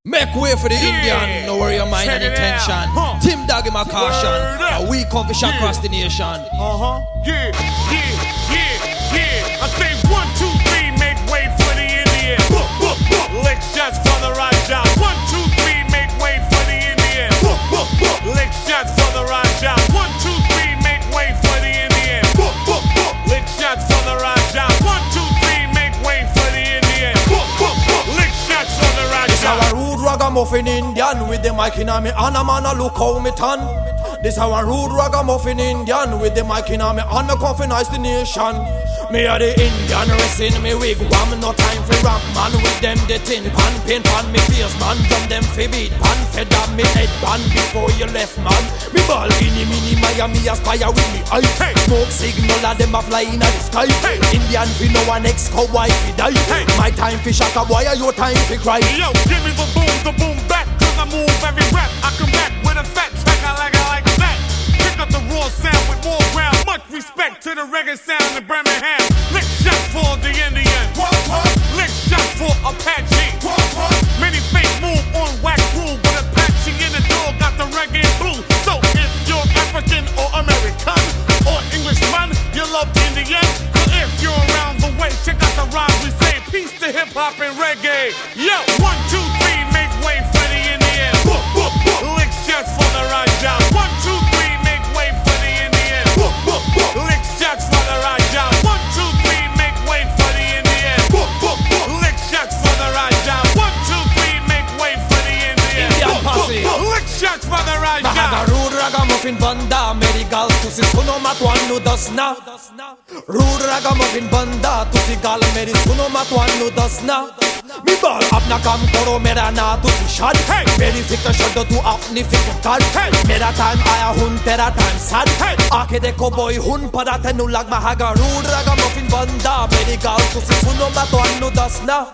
Make way for the Indian, no worry your mind and intention. Tim Dog in my caution, a we come to shot across the nation. Yeah. I say 1, 2, 3, make way for the Indian. Lick shots for the Raja. 1, 2, 3, make way for the Indian. Lick shots for the Raja. 1, 2, 3, make way for the Indian. Lick shots for the Raja. 1, 2, 3, make way for the Indian. Lick shots for the Raja. This how a rude ragamuffin Indian with the mic in me and a man a look how me tan. This how a rude ragamuffin Indian with the mic in me and me confidence the nation. Me a the Indian racing me wigwam, no time for rap man with them the tin pan, paint pan me face man, drum them fi beat pan, fed up me head pan before you left man. Me ball mini Miami aspire with me eye. Smoke signal and them a fly in the sky. Indian fi know a next cowboy fi die. My time fi shot a boy, your time fi cry. Yo, give me the boom back, cause I move every rap. I come back with a fat track, I like that. Pick up the raw sound with more ground. Much respect to the reggae sound in Birmingham. Lick shot for the Indian. Lick shot for Apache. Many fake move on wax rule, but Apache in the door got the reggae blue. So if you're African or American or Englishman, you love Indian. But if you're around the way, check out the rhymes we say. Peace to hip hop and reggae. Yo, 1, 2, 3, make way for the Indian. Lick shots for the Raja. 1, 2, 3, make way for the Indian. Lick shots for the Raja. 1, 2, 3, make way for the Indian. Lick shots for the Raja. 1, 2, 3, make way for the Indian. Indian posse. Lick shots for the Raja. Mahaga rude ragamuffin banda, medical to si suno matwan nu dasna. Rude ragamuffin banda, to si gal meri suno matwan nu dasna. Mi ball up na kam koro mera na to si shad. Meri fikta shaddo tu apni fikta kar. Mera time aya hun tera time sad. Aake dekho boy hun padate nu lag mahaga rude ragamuffin banda, medical to si suno matwan nu dasna.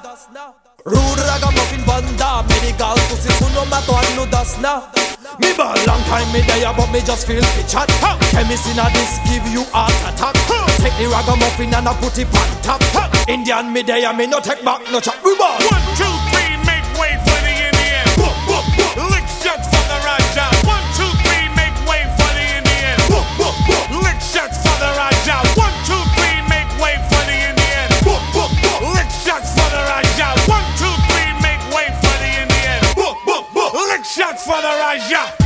Rude ragamuffin banda, medical to si suno matwan nu dasna. Me ball long time me there, but me just feel the chat. Chemist in a this give you heart attack. Take the ragamuffin and I put it on top. Indian me there, me no take back no chat. We ball 1, 2, 3, make way for the Indian. Lick shots for the Raja. 1, 2, 3, make way for the Indian. Lick shots for the Raja. 1, 2, 3, make way for the Indian. Lick shots for the Raja. 1, 2, 3, make way for the Indian. Lick shots for the Raja.